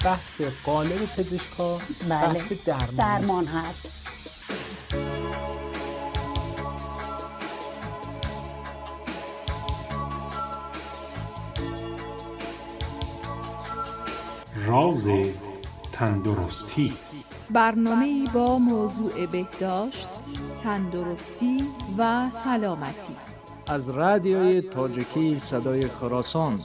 بحث قالب پزشکا بحث درمان هست. راز تندرستی، برنامه‌ای با موضوع بهداشت، تندرستی و سلامتی از رادیوی تاجیکی صدای خراسان.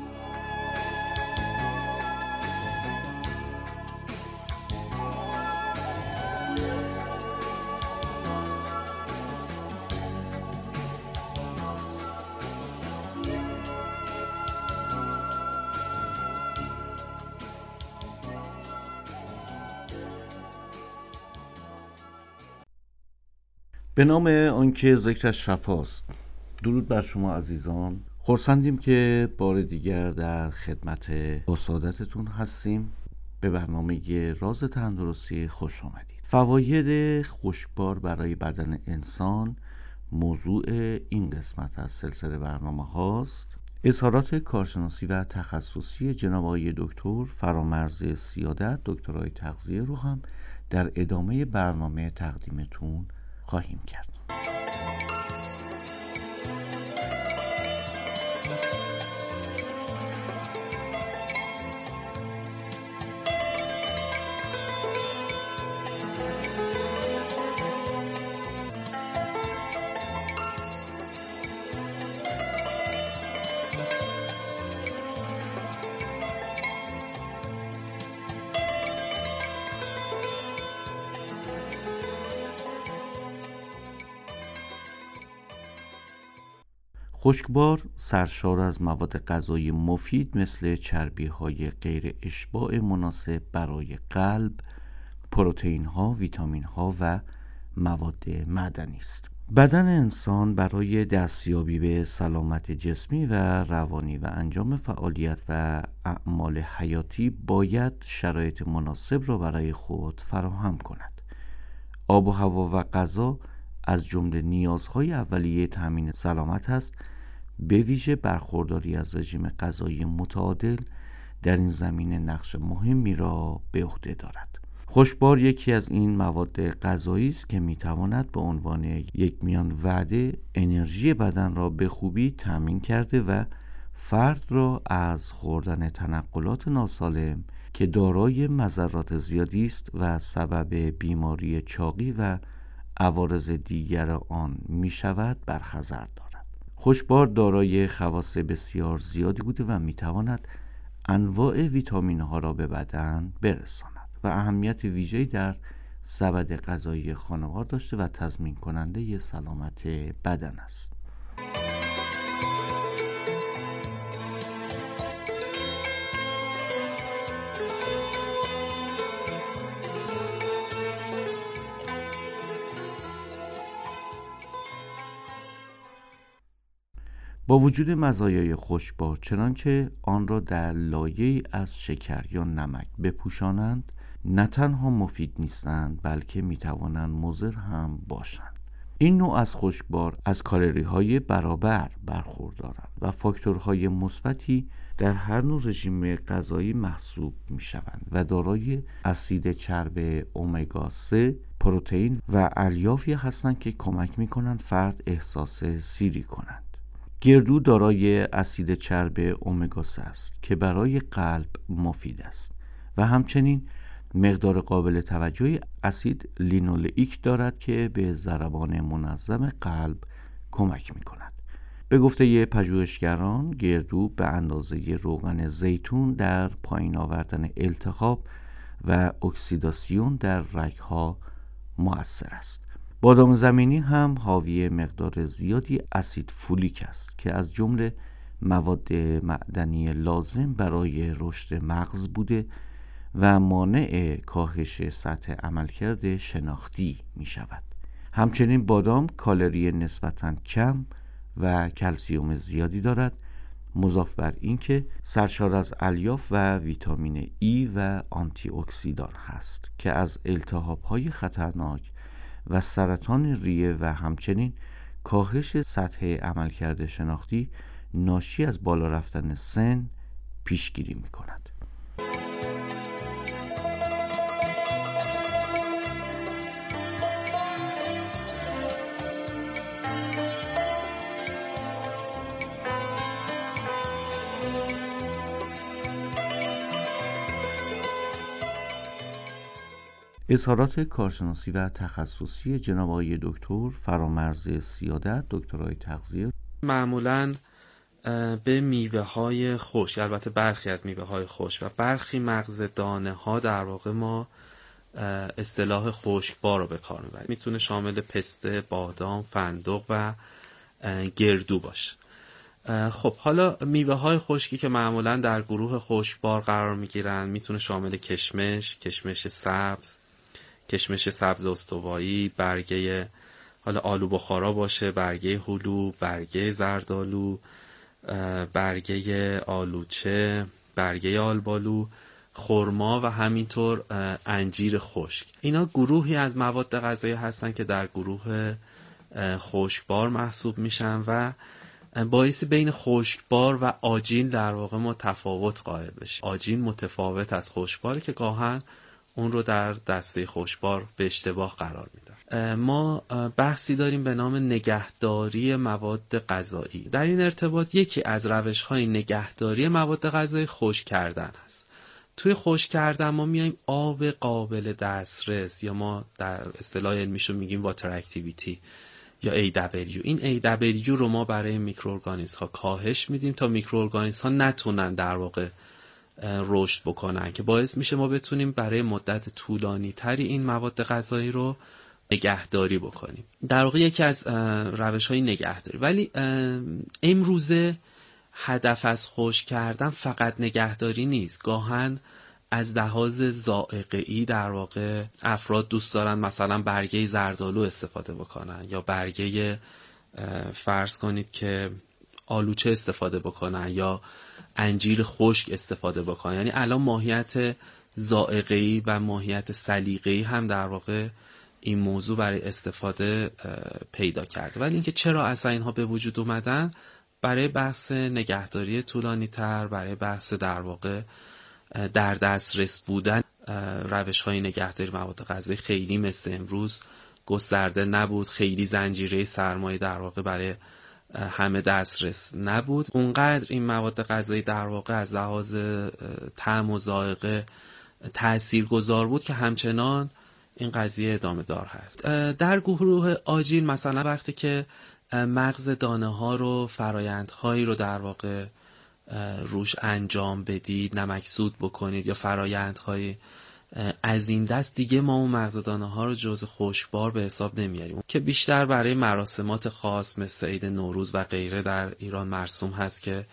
به نام آنکه ذکرش شفاست. درود بر شما عزیزان، خرسندیم که بار دیگر در خدمت با سعادتتون هستیم. به برنامه راز تندرستی خوش آمدید. فواید خشکبار برای بدن انسان موضوع این قسمت از سلسله برنامه هاست. اظهارات کارشناسی و تخصصی جناب آقای دکتر فرامرز سیادت، دکترای تغذیه رو هم در ادامه برنامه تقدیمتون خواهیم کرد. خشکبار سرشار از مواد غذایی مفید مثل چربی‌های غیر اشباع مناسب برای قلب، پروتئین‌ها، ویتامین‌ها و مواد معدنی است. بدن انسان برای دستیابی به سلامت جسمی و روانی و انجام فعالیت و اعمال حیاتی باید شرایط مناسب را برای خود فراهم کند. آب و هوا و غذا از جمله نیازهای اولیه تامین سلامت است. به ویژه برخورداری از رژیم غذایی متعادل در این زمینه نقش مهمی را به عهده دارد. خشکبار یکی از این مواد غذایی است که میتواند به عنوان یک میان وعده انرژی بدن را به خوبی تامین کرده و فرد را از خوردن تنقلات ناسالم که دارای مضرات زیادی است و سبب بیماری چاقی و عوارض دیگر آن می شود برخزر دارد. خشکبار دارای خواص بسیار زیادی بوده و می تواند انواع ویتامین ها را به بدن برساند و اهمیت ویژه‌ای در سبد غذایی خانوار داشته و تضمین کننده سلامت بدن است. با وجود مزایای خشکبار، چنانچه آن را در لایه‌ای از شکر یا نمک بپوشانند، نه تنها مفید نیستند بلکه میتوانند مضر هم باشند. این نوع از خشکبار از کالری‌های برابر برخوردارند و فاکتورهای مثبتی در هر نوع رژیم غذایی محسوب میشوند و دارای اسید چرب امگا 3، پروتئین و الیافی هستند که کمک میکنند فرد احساس سیری کنند. گردو دارای اسید چرب امگا 3 است که برای قلب مفید است و همچنین مقدار قابل توجهی اسید لینولئیک دارد که به ضربان منظم قلب کمک می کند. به گفته پژوهشگران، گردو به اندازه روغن زیتون در پایین آوردن التهاب و اکسیداسیون در رگ‌ها مؤثر است. بادام زمینی هم حاوی مقدار زیادی اسید فولیک است که از جمله مواد معدنی لازم برای رشد مغز بوده و مانع کاهش سطح عملکرد شناختی می شود. همچنین بادام کالری نسبتاً کم و کلسیم زیادی دارد، مضاف بر این که سرشار از الیاف و ویتامین ای و آنتی اکسیدان هست که از التهاب‌های خطرناک و سرطان ریه و همچنین کاهش سطح عملکرد شناختی ناشی از بالا رفتن سن پیشگیری می کند. اظهارات کارشناسی و تخصصی جناب آقای دکتر فرامرز سیادت، دکترای تغذیه. معمولاً به میوه های خشک، البته برخی از میوه های خشک و برخی مغز دانه ها در واقع ما اصطلاح خشکبار رو به کار میبریم. میتونه شامل پسته، بادام، فندق و گردو باشه. خب حالا میوه های خشکی که معمولا در گروه خشکبار قرار میگیرن میتونه شامل کشمش سبز، کشمش سبز استوایی، برگه حالا آلو بخارا باشه، برگه هلو، برگه زردآلو، برگه آلوچه، برگه آلبالو، خرما و همینطور انجیر خشک. اینا گروهی از مواد غذایی هستن که در گروه خشکبار محسوب میشن و باعث بین خشکبار و آجیل در واقع ما تفاوت قائل بشیم. آجیل متفاوت از خشکباره که گاهن اون رو در دسته خشکبار به اشتباه قرار میدن. ما بحثی داریم به نام نگهداری مواد غذایی. در این ارتباط یکی از روش‌های نگهداری مواد غذایی خشک کردن هست. توی خشک کردن ما میایم آب قابل دسترس یا ما در اصطلاح علمیشو میگیم واتر اکتیویتی یا AW. این AW رو ما برای میکروارگانیسم ها کاهش میدیم تا میکروارگانیسم ها نتونن در واقع رشد بکنن که باعث میشه ما بتونیم برای مدت طولانی تری این مواد غذایی رو نگهداری بکنیم. در واقع یکی از روش‌های نگهداری. ولی امروزه هدف از خشک کردن فقط نگهداری نیست. گاهن از لحاظ ذائقه‌ای در واقع افراد دوست دارن مثلا برگه زردآلو استفاده بکنن یا برگه فرض کنید که آلوچه استفاده بکنن یا انجیر خشک استفاده بکنن. یعنی الان ماهیت ذائقه‌ای و ماهیت سلیقه‌ای هم در واقع این موضوع برای استفاده پیدا کرده. ولی اینکه چرا اصلا اینها به وجود اومدن؟ برای بحث نگهداری طولانی تر، برای بحث در واقع در دسترس بودن. روش‌های نگهداری مواد غذایی خیلی مثل امروز گسترده نبود، خیلی زنجیره سرمایه در واقع برای همه دسترس نبود. اونقدر این مواد غذایی در واقع از لحاظ طعم و ذائقه تاثیرگذار بود که همچنان این قضیه ادامه دار هست. در گروه آجیل مثلا وقتی که مغز دانه ها رو فرایندهایی رو در واقع روش انجام بدید، نمکسود بکنید یا فرایندهای از این دست، دیگه ما اون مغز دانه ها رو جزء خشکبار به حساب نمیاریم که بیشتر برای مراسمات خاص مثل عید نوروز و غیره در ایران مرسوم هست که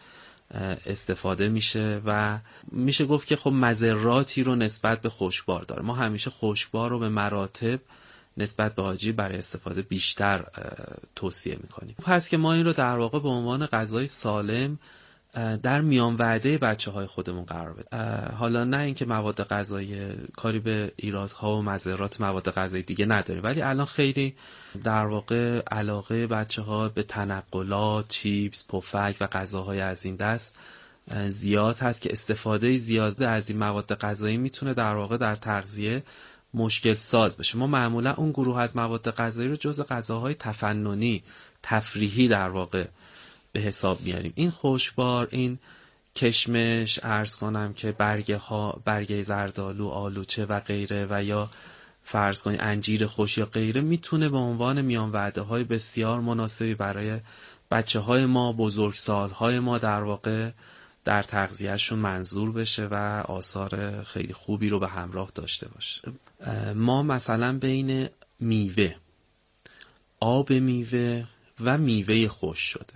استفاده میشه و میشه گفت که خب مضراتی رو نسبت به خشکبار داره. ما همیشه خشکبار رو به مراتب نسبت به آجیل برای استفاده بیشتر توصیه میکنیم. پس که ما این رو در واقع به عنوان غذای سالم در میان وعده بچه‌های خودمون قرار بده. حالا نه اینکه مواد غذایی کاری به ایرادها و مضرات مواد غذایی دیگه نداره، ولی الان خیلی در واقع علاقه بچه‌ها به تنقلات، چیپس، پفک و غذاهای از این دست زیاد هست که استفاده زیاد از این مواد غذایی میتونه در واقع در تغذیه مشکل ساز بشه. ما معمولا اون گروه از مواد غذایی رو جزء غذاهای تفننی، تفریحی در واقع به حساب میاریم. این خشکبار، این کشمش، عرض کنم که برگه زردآلو، آلوچه و غیره و یا فرض کنید انجیر خشک یا غیره میتونه به عنوان میان وعده های بسیار مناسبی برای بچه های ما، بزرگسال های ما در واقع در تغذیهشون منظور بشه و آثار خیلی خوبی رو به همراه داشته باشه. ما مثلا بین میوه، آب میوه و میوه خشک شده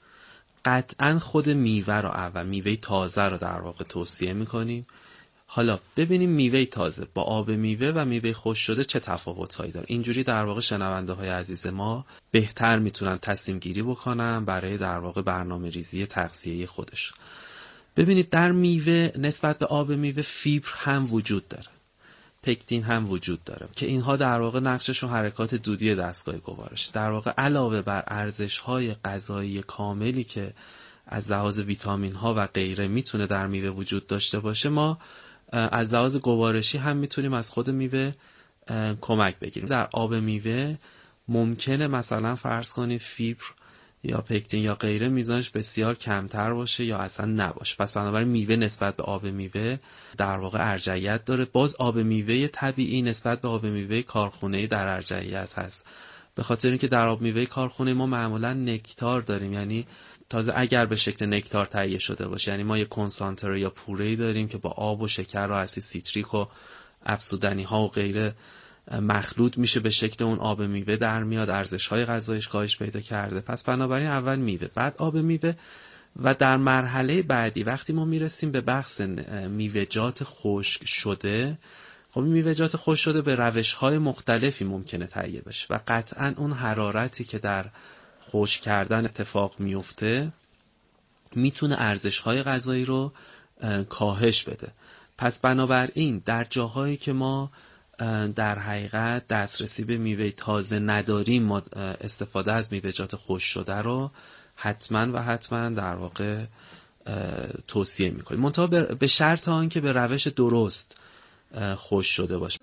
قطعا خود میوه رو اول، میوه تازه رو در واقع توصیه میکنیم. حالا ببینیم میوه تازه با آب میوه و میوه خشک شده چه تفاوت‌هایی داره. اینجوری در واقع شنونده های عزیز ما بهتر میتونن تصمیم گیری بکنن برای در واقع برنامه ریزی تغذیه‌ای خودش. ببینید در میوه نسبت به آب میوه فیبر هم وجود داره، پکتین هم وجود داره که اینها در واقع نقششون حرکات دودی دستگاه گوارش. در واقع علاوه بر ارزش‌های غذایی کاملی که از لحاظ ویتامین ها و غیره میتونه در میوه وجود داشته باشه، ما از لحاظ گوارشی هم میتونیم از خود میوه کمک بگیریم. در آب میوه ممکنه مثلا فرض کنید فیبر یا پکتین یا غیره میزانش بسیار کمتر باشه یا اصلا نباشه. پس بنابراین میوه نسبت به آب میوه در واقع ارجحیت داره. باز آب میوه طبیعی نسبت به آب میوه کارخونه‌ای در ارجحیت هست، به خاطر اینکه در آب میوه کارخونه ما معمولا نکتار داریم، یعنی تازه اگر به شکل نکتار تهیه شده باشه، یعنی ما یک کنسانتره یا پوره‌ای داریم که با آب و شکر و اسید سیتریک و افزودنی ها و غیره مخلوط میشه به شکل اون آب میوه در میاد، ارزش های غذاییش کاهش پیدا کرده. پس بنابراین اول میوه، بعد آب میوه، و در مرحله بعدی وقتی ما میرسیم به بحث میوه‌جات خشک شده، خب این میوه‌جات خشک شده به روش‌های مختلفی ممکنه تهیه بشه و قطعاً اون حرارتی که در خشک کردن اتفاق میفته میتونه ارزش‌های غذایی رو کاهش بده. پس بنابراین در جاهایی که ما در حقیقت دسترسی به میوه تازه نداریم، ما استفاده از میوه‌جات خشک شده رو حتما در واقع توصیه میکنیم، منتها به شرط آنکه به روش درست خشک شده باشه.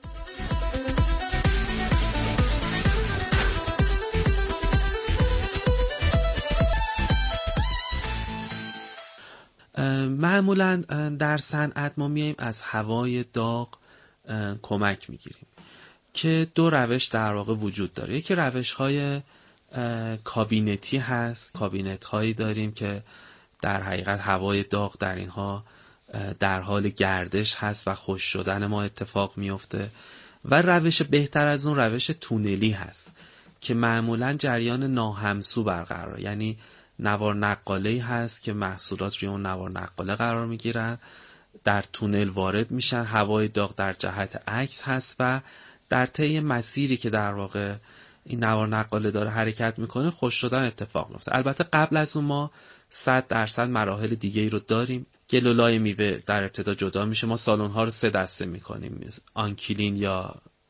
معمولا در صنعت ما میایم از هوای داغ کمک میگیریم که دو روش در واقع وجود داره. یکی روش های کابینتی هست، کابینت هایی داریم که در حقیقت هوای داغ در اینها در حال گردش هست و خشک شدن ما اتفاق میفته، و روش بهتر از اون روش تونلی هست که معمولا جریان ناهمسو برقرار، یعنی نوار نقاله‌ای هست که محصولات روی اون نوار نقاله قرار میگیرن، در تونل وارد میشن، هوای داغ در جهت عکس هست و در طی مسیری که در واقع این نوار نقاله داره حرکت میکنه خشک شدن اتفاق میفته. البته قبل از اون ما 100% مراحل دیگه ای رو داریم. گلولای میوه در ابتدا جدا میشه، ما سالن ها رو 3 دسته میکنیم: آنکیلین یا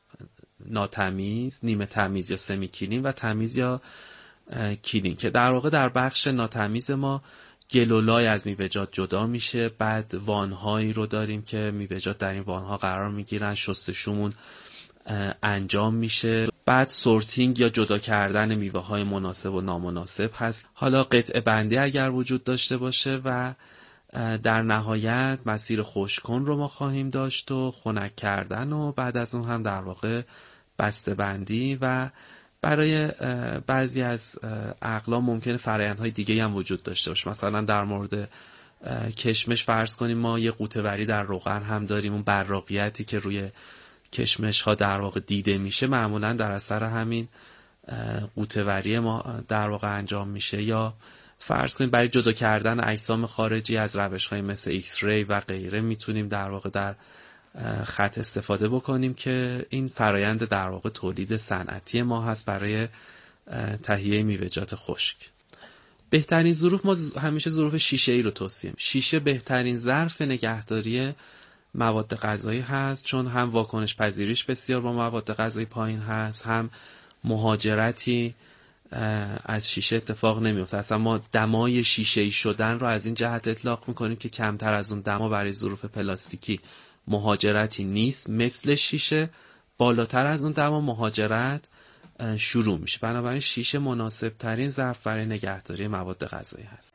ناتمیز، نیمه تمیز یا سمی کلین و تمیز یا کلین، که در واقع در بخش ناتمیز ما گلولای از میوه‌جات جدا میشه، بعد وانهایی رو داریم که میوه‌جات در این وانها قرار میگیرن، شستشومون انجام میشه، بعد سورتینگ یا جدا کردن میوه های مناسب و نامناسب هست، حالا قطعه بندی اگر وجود داشته باشه، و در نهایت مسیر خشک کن رو ما خواهیم داشت و خنک کردن، و بعد از اون هم در واقع بسته بندی. و برای بعضی از اقلام ممکنه فرآیندهای دیگه هم وجود داشته باشه. مثلا در مورد کشمش فرض کنیم ما یه قوطه‌وری در روغن هم داریم، اون براقیتی که روی کشمش ها در واقع دیده میشه معمولا در اثر همین قوطه‌وری ما در واقع انجام میشه. یا فرض کنیم برای جدا کردن اجسام خارجی از روش‌های مثل ایکس ری و غیره میتونیم در واقع در خط استفاده بکنیم که این فرایند در واقع تولید صنعتی ما هست برای تهیه میوه‌جات خشک. بهترین ظروف ما همیشه ظروف شیشه‌ای رو توصیه می‌کنیم. شیشه بهترین ظرف نگهداری مواد غذایی هست، چون هم واکنش پذیریش بسیار با مواد غذایی پایین هست، هم مهاجرتی از شیشه اتفاق نمیفته. اصلا ما دمای شیشه‌ای شدن رو از این جهت اطلاق میکنیم که کمتر از اون دما برای ظروف پلاستیکی مهاجرتی نیست مثل شیشه، بالاتر از اون دما مهاجرت شروع میشه. بنابراین شیشه مناسب ترین ظرف برای نگهداری مواد غذایی هست.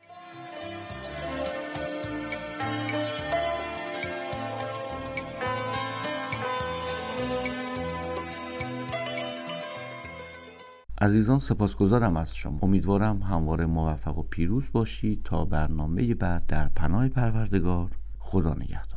عزیزان سپاسگزارم از شما. امیدوارم همواره موفق و پیروز باشید. تا برنامه بعد در پناه پروردگار. خدا نگهدار.